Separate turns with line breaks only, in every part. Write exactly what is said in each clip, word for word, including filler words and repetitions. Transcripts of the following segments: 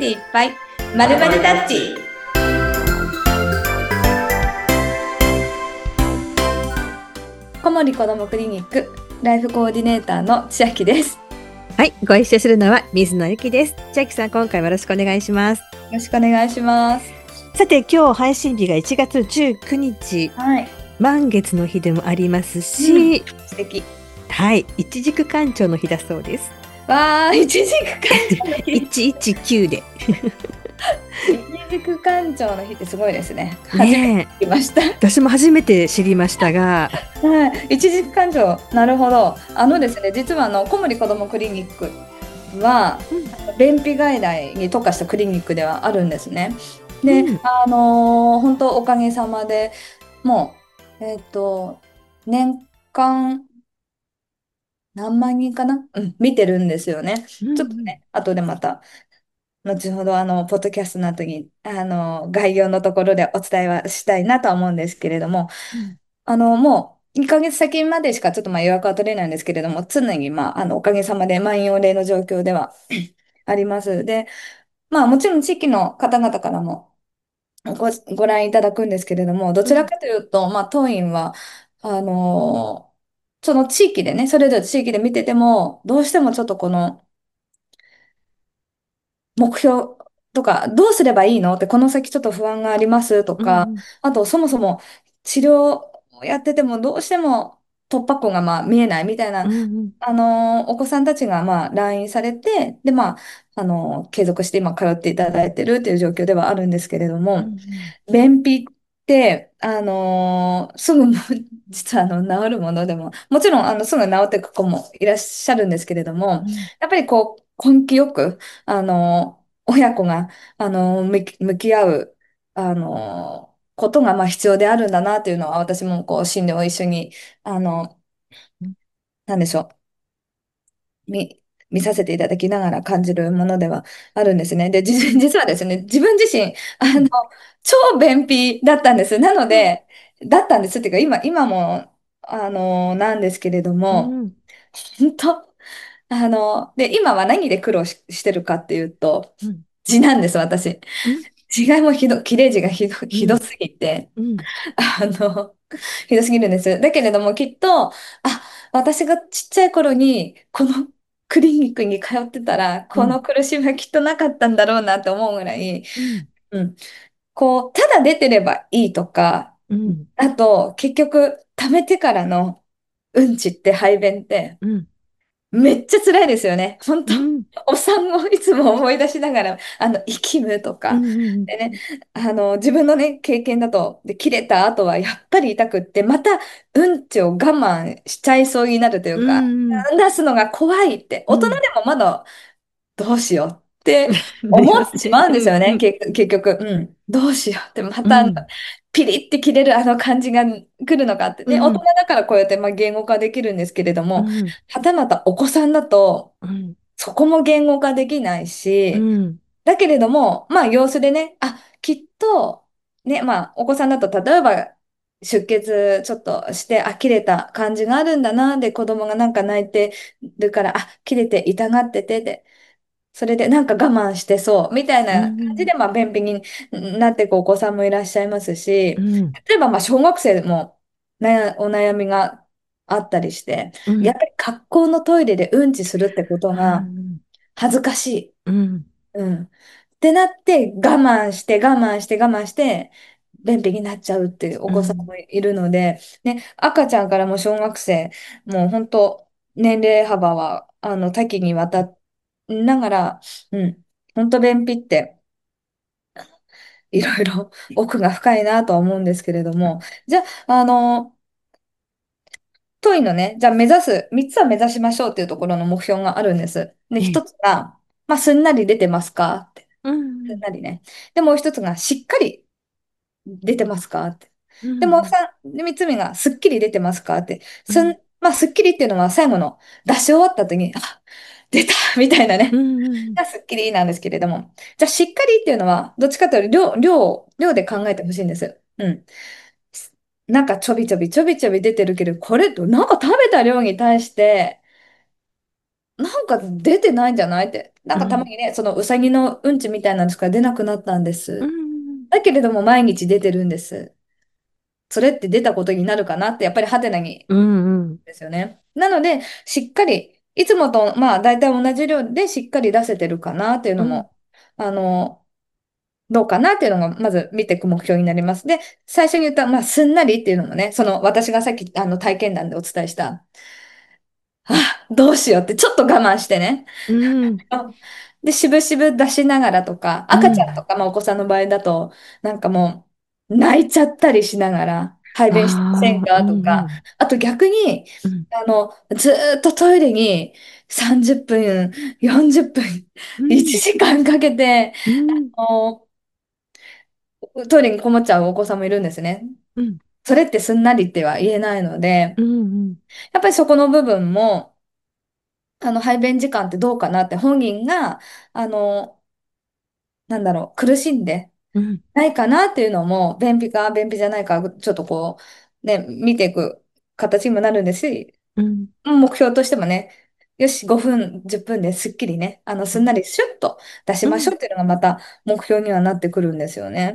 でいっぱいまるまるタッチ。小森子どもクリニックライフコーディネーターの千秋です。
はい、ご一緒するのは水野ゆきです。千秋さん、今回もよろしくお願いします。よ
ろしくお願いします。
さて、今日配信日がいちがつじゅうくにち、
はい、
満月の日でもありますし、
うん、素敵。
はい、いちじく干潮の日だそうです。
わー、いちじく干潮の日
いちいちきゅうで
いちじく干潮の日ってすごいですね。初
ね
めて聞きました。
私も初めて知りましたが、
はい、いちじく干潮、なるほど。あのですね、実はあの小森子どもクリニックは、うん、便秘外来に特化したクリニックではあるんですね。で、うん、あのー、本当おかげさまでもう、えっと、年間何万人かな、うん、見てるんですよね。うんうん、ちょっとね、後でまた、後ほどあの、ポッドキャストの後に、あの、概要のところでお伝えはしたいなとは思うんですけれども、うん、あの、もう、いっかげつ先までしかちょっとまあ予約は取れないんですけれども、常にまあ、あの、おかげさまで満員御礼の状況ではあります。で、まあもちろん地域の方々からもご、ご覧いただくんですけれども、どちらかというと、うん、まあ当院は、あのー、その地域でね、それぞれ地域で見てても、どうしてもちょっとこの、目標とか、どうすればいいのって、この先ちょっと不安がありますとか、うんうん、あとそもそも治療をやっててもどうしても突破口がまあ見えないみたいな、うんうん、あの、お子さんたちがまあ来院されて、でまあ、あの、継続して今通っていただいてるっていう状況ではあるんですけれども、うんうん、便秘って、あの、すぐ実はあの治るものでも、もちろんあのすぐ治っていく子もいらっしゃるんですけれども、うん、やっぱりこう、根気よく、あの、親子が、あの、向き、向き合う、あの、ことが、まあ、必要であるんだな、というのは、私も、こう、診療を一緒に、あの、なんでしょう、見、見させていただきながら感じるものではあるんですね。で、じ実はですね、自分自身、あの、超便秘だったんです。なので、だったんですっていうか、今、今も、あの、なんですけれども、本当、あの、で、今は何で苦労し、してるかっていうと、うん、字なんです、私。字がもうひど、切れ字がひど、ひどすぎて、うんうん、あの、ひどすぎるんです。だけれども、きっと、あ、私がちっちゃい頃に、このクリニックに通ってたら、この苦しみはきっとなかったんだろうなって思うぐらい、うん、うん、こう、ただ出てればいいとか、うん、あと、結局、溜めてからのうんちって排便って、うんめっちゃ辛いですよね。本当、うん、お産をいつも思い出しながら、あの、生きむとか、うんうん、でね、あの、自分のね、経験だと、で、切れた後はやっぱり痛くって、また、うんちを我慢しちゃいそうになるというか、うんうん、出すのが怖いって、大人でもまだ、どうしようって思ってしまうんですよね、結局。うん。どうしようって、また、うん、ピリって切れるあの感じが来るのかってね、うん、大人だからこうやってまあ言語化できるんですけれども、うん、はたまたお子さんだと、そこも言語化できないし、うん、だけれども、まあ様子でね、あ、きっと、ね、まあお子さんだと例えば出血ちょっとして、あ、切れた感じがあるんだな、で子供がなんか泣いてるから、あ、切れて痛がってて、で、それでなんか我慢してそう、みたいな感じで、まあ、便秘になっていくお子さんもいらっしゃいますし、うん、例えば、まあ、小学生でも悩お悩みがあったりして、うん、やっぱり学校のトイレでうんちするってことが恥ずかしい。うん。うん。ってなって、我慢して我慢して我慢して、便秘になっちゃうっていうお子さんもいるので、うん、ね、赤ちゃんからも小学生、もう本当、年齢幅は、あの、多岐にわたって、ながら、うん、本当便秘って、いろいろ奥が深いなとは思うんですけれども、じゃあ、あの、トイのね、じゃあ目指す、みっつは目指しましょうっていうところの目標があるんです。で、ひとつが、まあ、すんなり出てますかって。うん、すんなりね。で、もう一つが、しっかり出てますかって。で、もうさん、で、三つ目が、すっきり出てますかって。すん、まあ、すっきりっていうのは最後の出し終わった後に、あ、出たみたいなね。うんうん、がすっきりなんですけれども。じゃあ、しっかりっていうのは、どっちかというと量、量、量で考えてほしいんです。うん。なんかちょびちょびちょびちょび出てるけど、これ、なんか食べた量に対して、 なんか出てないんじゃないって。なんかたま
うん。
にね、そのうさぎのうんちみたいなんですから出なくなったんで
う
す。
ん。
だけれども毎日出てるんです。それって出たことになるかなって、やっぱりハテナに
うん。うん。
ですよね。なので、しっかり、いつもと、まあ、大体同じ量でしっかり出せてるかなっていう
うん。
のも、あの、どうかなっていうのが、まず見ていく目標になります。で、最初に言った、まあ、すんなりっていうのもね、その、私がさっき、あの、体験談でお伝えした、あ、どうしようってちょっと我慢してね。
うん。
で、しぶしぶ出しながらとか、
うん。
赤ちゃんとか、まあ、お子さんの場合だと、なんかもう、泣いちゃったりしながら、排便してません
ああ、う
かとか、
んうん。
あと逆に、
うん。
あの、ずーっとトイレにさんじゅっぷん、よんじゅっぷん、1
うん。
時間かんかけて、
うん。
あのトイレにこもっちゃうお子さんもいるんですね。
うん。
それってすんなりっては言えないので、
うん。
やっぱりそこの部分も、あの、排便時間ってどうかなって本人が、あの、なんだろう、苦しんで、
うん。
ないかなっていうのも、便秘か便秘じゃないか、ちょっとこう、ね、見ていく形にもなるんですし、
うん。
目標としてもね、よし、ごふん、じゅっぷんですっきりね、あの、すんなりシュッと出し
うん。
ましょうっていうのがまた目標にはなってくるんですよね。
うん。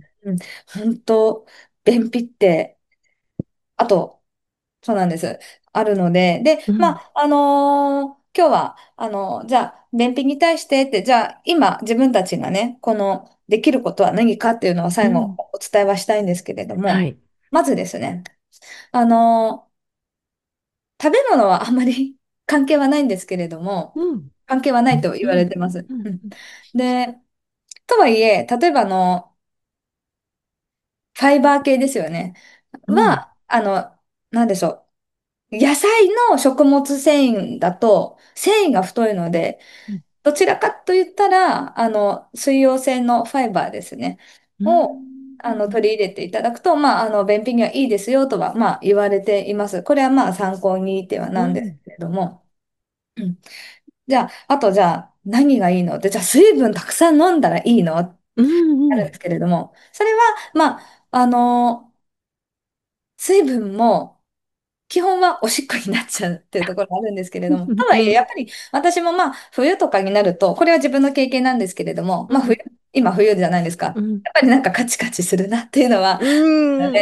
うん、本当、便秘って、あと、そうなんです。あるので、で、
うん。
まあ、あのー今日は、あのじゃあ、便秘に対してって、じゃあ、今、自分たちがね、この、できることは何かっていうのを最後、
うん。
お伝えはしたいんですけれども、
はい。
まずですね、あのー食べ物はあんまり関係はないんですけれども、
うん。
関係はないと言われ
うん。
てます。
うん。
うん。で、とはいえ、例えばあの、ファイバー系ですよね。
うん。
は、あの、なんでしょう。野菜の食物繊維だと、繊維が太いので、どちらかと言ったら、あの、水溶性のファイバーですね。
う
を、
ん。
あの、取り入れていただくと、まあ、あの、便秘にはいいですよとは、まあ、言われています。これはまあ、参考にではなんです
うん。
けれども。うん。じゃあ、あとじゃあ、何がいいのって、じゃあ、水分たくさん飲んだらいいのあ
うん。うん。
るんですけれども、それは、まあ、あの、水分も、基本はおしっこになっちゃうっていうところがあるんですけれども、とはいえ、
うん。
やっぱり私もまあ、冬とかになると、これは自分の経験なんですけれども、まあ、冬、
うん。
今冬じゃないですか。
うん。
やっぱりなんかカチカチするなっていうのは、
うん。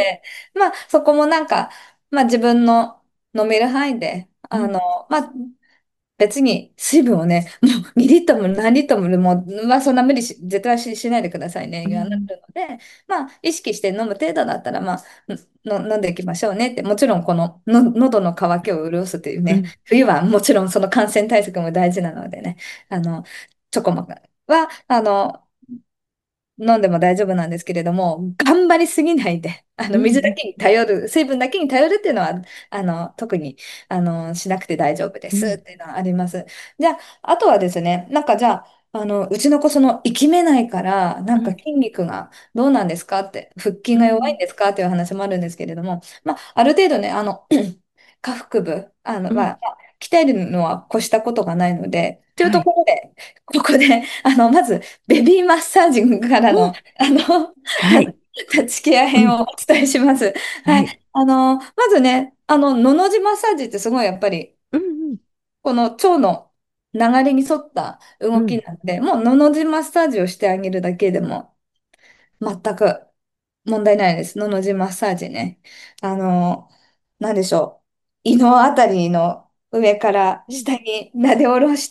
ので、まあ、そこもなんか、まあ、自分の飲める範囲で、
うん。
あの、まあ、別に水分をね、もうにリットルも何リットルも、まあそんな無理し、絶対し、しないでくださいね、言わなるので、まあ意識して飲む程度だったら、まあ、の飲んでいきましょうねって、もちろんこのの喉の渇きを潤すというね、
うん。
冬はもちろんその感染対策も大事なのでね、あの、ちょこまかは、あの、飲んでも大丈夫なんですけれども、頑張りすぎないで、あの、水だ
うん。
けに頼る、水分だけに頼るっていうのは、あの、特に、あの、しなくて大丈夫ですっていうのはあります。じゃあ、あとはですね、なんかじゃあ、あの、うちの子、その、生きめないから、なんか
うん。
筋肉がどうなんですかって、腹筋が弱いん
うん。
ですかっていう話もあるんですけれども、まあ、ある程度ね、あの、下腹部、あの、
うん。
まあ、鍛えるのは越したことがないので、という
はい。
ところで、ここで、あの、まず、ベビーマッサージからの、
うん。
あの、
はい。
立ちケア
うん。
編をお伝えします。はい。
はい。
あの、まずね、あの、のの字マッサージってすごいやっぱり、
うん。
この腸の流れに沿った動き
うん。
なので、もうのの字マッサージをしてあげるだけでも、全く問題ないです。のの字マッサージね。あの、なんでしょう。胃のあたりの上から
うん。
下になで下ろして、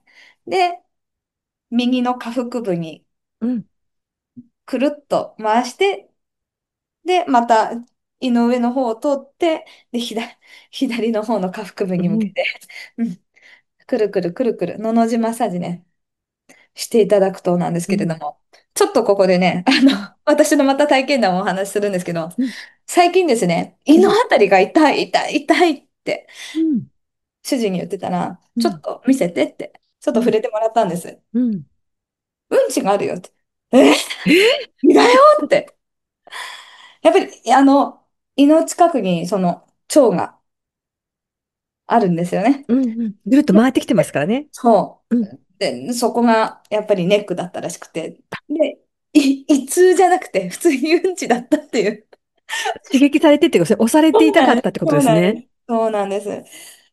で、右の下腹部に
うん。
くるっと回して、で、また胃の上の方を通って、で、左、左の方の下腹部
うん。
に向けて、うん、くるくるくるくる、のの字マッサージね、していただくとなんです
うん。
けれども、ちょっとここでね、あの、
うん。
私のまた体験談をお話しするんですけど、
うん。
最近ですね、胃のあたりが痛い、痛い、痛いって
うん。
主人に言ってたら、
うん。
ちょっと見せてって、ちょっと触れてもらったんです。
うん。
うんちがあるよって。え
え
胃だよって。やっぱり、あの、胃の近くにその腸があるんですよね。
うんうん。ぐるっと回ってきてますからね。
そ
うん。
う。で、そこがやっぱりネックだったらしくて。で、い胃痛じゃなくて普通にうんちだったっていう。
刺激されてっていうか、それ押されて
そうなんです。
いたかったってこと
そう
ですね。
なんです。そうなんです。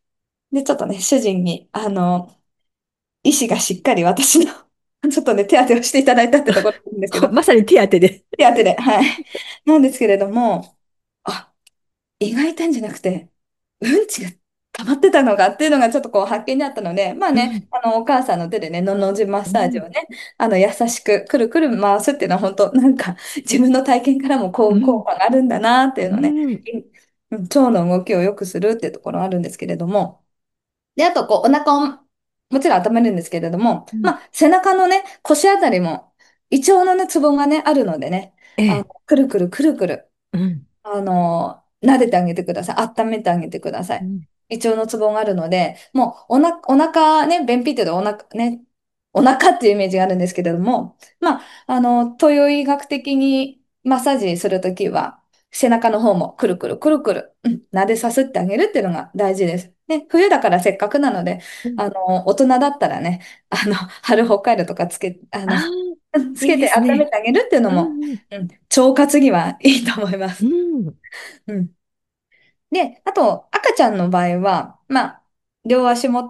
で、ちょっとね、主人に、あの、意思がしっかり私のちょっとね、手当てをしていただいたってところなんですけど、
まさに手当てで。
手当てで、はい。なんですけれども、あ、胃が痛いんじゃなくて、うんちが溜まってたのかっていうのがちょっとこう発見にあったので、まあね、
うん。
あの、お母さんの手でね、のの字マッ
うん。
サージをね、あの、優しくくるくる回すっていうのは本当、なんか自分の体験からもこう効
うん。
果があるんだなっていう
う
のをね、
ん。
うん腸の動きを良くするっていうところあるんですけれども、で、あと、こう、お腹をもちろん温めるんですけれども、
うん。
まあ、背中のね、腰あたりも、胃腸のね、ツボがね、あるのでね、あの、
ええ。
くるくるくるくる、
うん。
あの、撫でてあげてください。温めてあげてください。
うん。
胃腸のツボがあるので、もう、おな、お腹ね、便秘っていうとお腹ね、お腹っていうイメージがあるんですけれども、まあ、あの、東洋医学的にマッサージするときは、背中の方もくるくるくるくる、うん、撫でさすってあげるっていうのが大事です。ね、冬だからせっかくなので、
うん。
あの、大人だったらね、あの、春北海道とかつけ、あの、
ああ、
つ
いい
けて温め
ですね。
てあげるっていうの
う
も、
ん。
うん、腸活にはいいと思いま
う
す。
ん。
うん。で、あと、赤ちゃんの場合は、まあ、両足持って、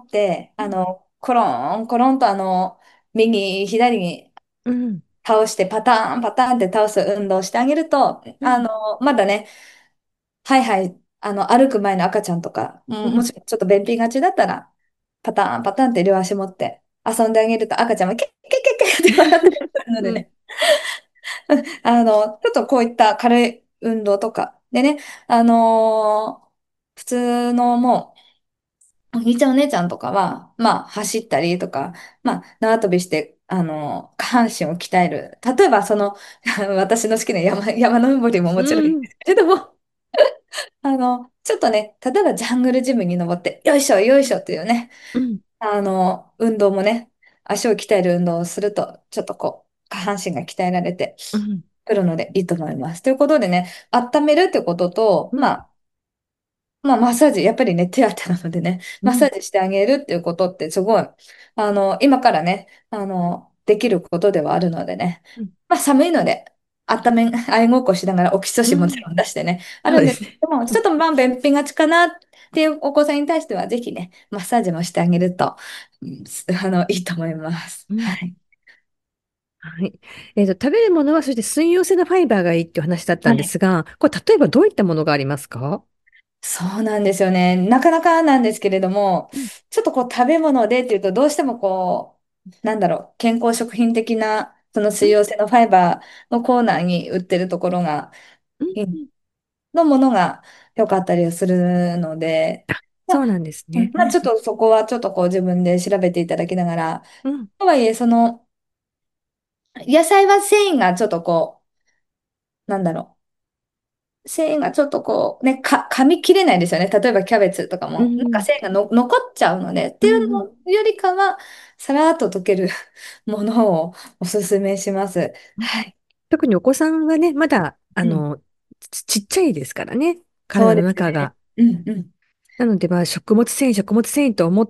あの、コロン、コロンとあの、右、左に
うん。
倒してパターン、パターンって倒す運動をしてあげると、
うん。
あの、まだね、はいはい、あの、歩く前の赤ちゃんとか、もも
うん。
しちょっと便秘がちだったら、パターン、パターンって両足持って遊んであげると赤ちゃんもキャッキャッキャッキャッって笑ってくるので
うん。
ね、あの、ちょっとこういった軽い運動とか、でね、あのー普通のもう、お兄ちゃんお姉ちゃんとかは、まあ、走ったりとか、まあ、縄跳びして、あのー下半身を鍛える。例えば、その、私の好きな山、山登りももちろんいいん
うん。
ですけれども、あの、ちょっとね、例えばジャングルジムに登って、よいしょ、よいしょっていうね、
うん。
あの、運動もね、足を鍛える運動をすると、ちょっとこう、下半身が鍛えられて
うん。
くるのでいいと思います。ということでね、温めるってことと、
うん。
まあ、まあ、マッサージ、やっぱりね、手当なのでね、
うん。
マッサージしてあげるっていうことってすごい、あの、今からね、あの、できることではあるのでね、
うん。
まあ、寒いので、温め、あいごっこしながらオキシト
うん。
シンもちろん出してね、あるんです
そうですね。
けども、ちょっとまあ、便秘がちかなっていうお子さんに対しては、ぜひね、マッサージもしてあげると、うんあの、いいと思います。
うん。
はい。
はい。えっと、食べるものは、そして水溶性のファイバーがいいっていう話だった
はい。
んですが、これ、例えばどういったものがありますか？
そうなんですよね。なかなかなんですけれども、
うん。
ちょっとこう食べ物でっていうと、どうしてもこう、なんだろう、健康食品的な、その
うん。
水溶性のファイバーのコーナーに売ってるところが、
うん。
うん
うん。
のものが良かったりするので、
あ、
まあ、
そうなんですね。
うんまあ、ちょっとそこはちょっとこう自分で調べていただきながら、
うん。
とはいえ、その、野菜は繊維がちょっとこう、なんだろう。繊維がちょっとこう、ね、か、噛み切れないですよね。例えばキャベツとかも、なんか
うん。
繊維がの残っちゃうので、っていう
うん。
のよりかは、さらっと溶けるものをおすすめします。
うん。
はい。
特にお子さんはね、まだ、あ
うん。
の、ち、ちっちゃいですからね、体の
そうですね。
中が。
うんうん。
なので、まあ、食物繊維、食物繊維と思って、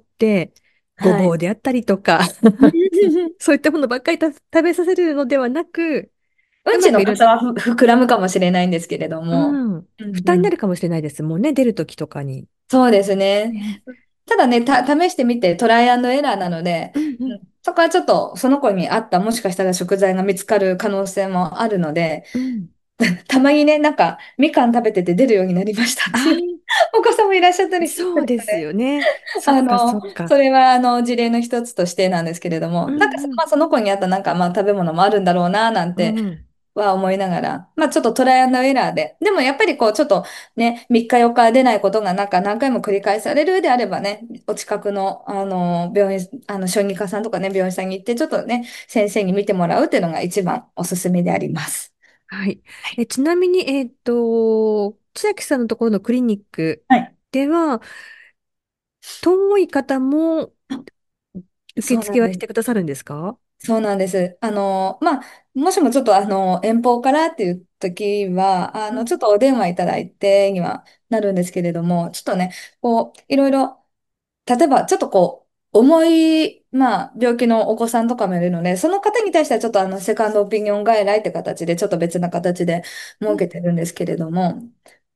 ご
はい。
ぼうであったりとかそういったものばっかりた食べさせるのではなく、
うんちの
うまくいろ、
傘はふ膨らむかもしれないんですけれども。
うん、
うんうん。
負担になるかもしれないですもんね、出るときとかに。
そうですね。
ね。
ただね、た、試してみてトライアンドエラーなので、
うんうん。
うん、そこはちょっとその子に合ったもしかしたら食材が見つかる可能性もあるので、
うん。
たまにね、なんか、みかん食べてて出るようになりましたっていう
あ
お子さんもいらっしゃった
あ、
りする
そうです
ので、
よね。そっかそ
あの、
っか。
それはあの事例の一つとしてなんですけれども、
うん
なんかそ、
うん。
まあ、その子に合ったなんか、まあ、食べ物もあるんだろうな、なんて
うん。
は思いながら、まあ、ちょっとトライアンドエラーで、でもやっぱりこう、ちょっとね、みっかよっか出ないことがなんか何回も繰り返されるであればね、お近くの、あの、病院、あの、小児科さんとかね、病院さんに行って、ちょっとね、先生に見てもらうっていうのが一番おすすめであります。
はい。え、ちなみに、えっと、千秋さんのところのクリニック
はい。
では、遠い方も受付はし
そうなんです。
てくださるんですか？
そうなんです。あの、まあ、もしもちょっとあの、遠方からっていう時は、あの、
うん。
ちょっとお電話いただいてにはなるんですけれども、ちょっとね、こう、いろいろ、例えばちょっとこう、重い、まあ、病気のお子さんとかもいるので、その方に対してはちょっとあの、セカンドオピニオン外来って形で、ちょっと別な形で
うん。
設けてるんですけれども、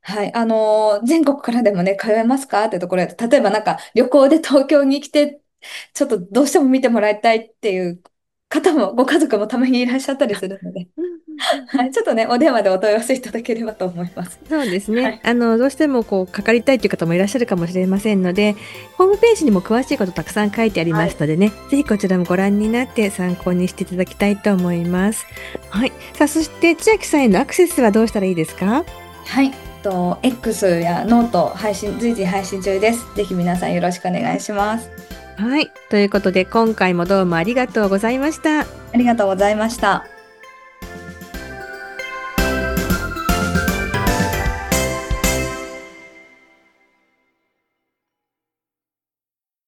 はい。あのー全国からでもね、通えますかってところで、例えばなんか旅行で東京に来て、ちょっとどうしても見てもらいたいっていう方も、ご家族もたまにいらっしゃったりするので、
うんうんうんうん。
はい。ちょっとね、お電話でお問い合わせいただければと思います。
そうですね。
はい。
あの、どうしてもこう、かかりたいという方もいらっしゃるかもしれませんので、ホームページにも詳しいことたくさん書いてあり
はい。
ますのでね、ぜひこちらもご覧になって参考にしていただきたいと思います。はい。さあ、そして千秋さんへのアクセスはどうしたらいいですか？
はい。と、X やノート配信、随時配信中です。ぜひ皆さんよろしくお願いします。
はい。ということで、今回もどうもありがとうございました。
ありがとうございました。